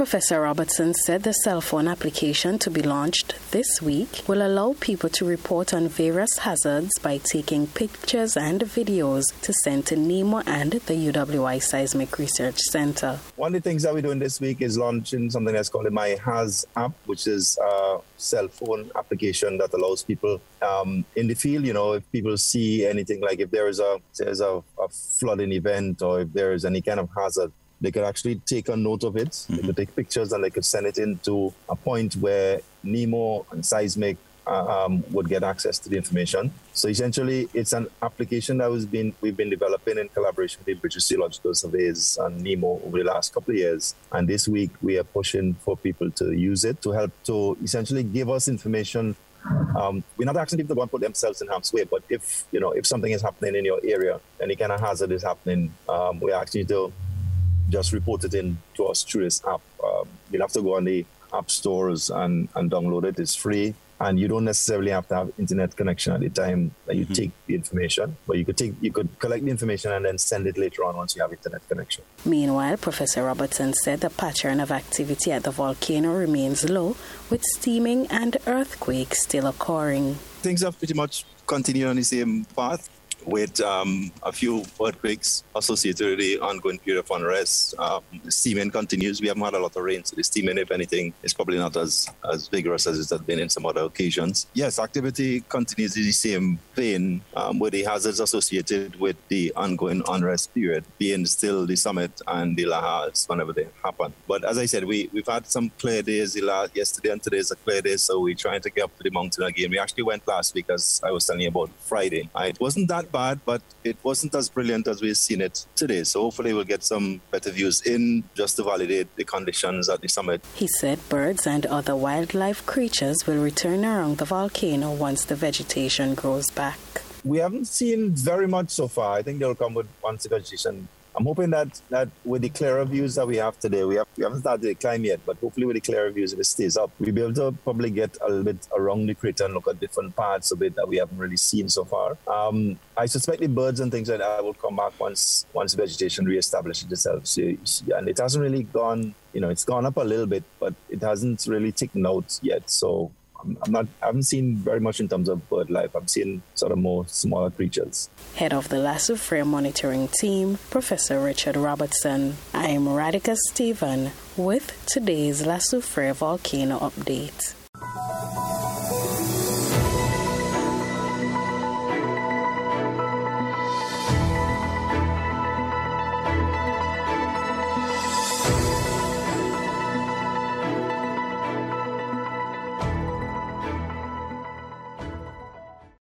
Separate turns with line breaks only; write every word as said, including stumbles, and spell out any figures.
Professor Robertson said the cell phone application to be launched this week will allow people to report on various hazards by taking pictures and videos to send to NEMO and the U W I Seismic Research Center.
One of the things that we're doing this week is launching something that's called the My Haz app, which is a cell phone application that allows people um, in the field, you know, if people see anything, like if there is a, there's a, a flooding event or if there is any kind of hazard, they could actually take a note of it. Mm-hmm. They could take pictures and they could send it into a point where NEMO and Seismic uh, um, would get access to the information. So essentially, it's an application that was been we've been developing in collaboration with the British Geological Surveys and NEMO over the last couple of years. And this week, we are pushing for people to use it to help to essentially give us information. Um, we're not asking people to go and put themselves in harm's way, but if you know if something is happening in your area, any kind of hazard is happening, um, we're asking you to just report it in to us through this app. Um, you'll have to go on the app stores and, and download it. It's free. And you don't necessarily have to have internet connection at the time that you mm-hmm. take the information, but you could take, you could collect the information and then send it later on once you have internet connection.
Meanwhile, Professor Robertson said the pattern of activity at the volcano remains low, with steaming and earthquakes still occurring.
Things have pretty much continued on the same path, with um, a few earthquakes associated with the ongoing period of unrest. Um, the steaming continues. We haven't had a lot of rain, so the steaming, if anything, is probably not as, as vigorous as it has been in some other occasions. Yes, activity continues in the same vein, um, with the hazards associated with the ongoing unrest period being still the summit and the lahars whenever they happen. But as I said, we, we've had some clear days. The last, yesterday and today is a clear day, so we're trying to get up to the mountain again. We actually went last week, as I was telling you about Friday. Uh, it wasn't that bad, but it wasn't as brilliant as we've seen it today. So hopefully we'll get some better views in just to validate the conditions at the summit.
He said birds and other wildlife creatures will return around the volcano once the vegetation grows back.
We haven't seen very much so far. I think they'll come with once the vegetation. I'm hoping that, that with the clearer views that we have today, we, have, we haven't started the climb yet, but hopefully with the clearer views, if it stays up, we'll be able to probably get a little bit around the crater and look at different parts of it that we haven't really seen so far. Um, I suspect the birds and things like that will come back once once vegetation reestablishes itself. So, and it hasn't really gone, you know, it's gone up a little bit, but it hasn't really taken out yet. So I'm not, I haven't seen very much in terms of bird life. I'm seeing sort of more smaller creatures.
Head of the Lasso Freire monitoring team, Professor Richard Robertson. I am Radhika Stephen with today's Lasso Freire Volcano Update.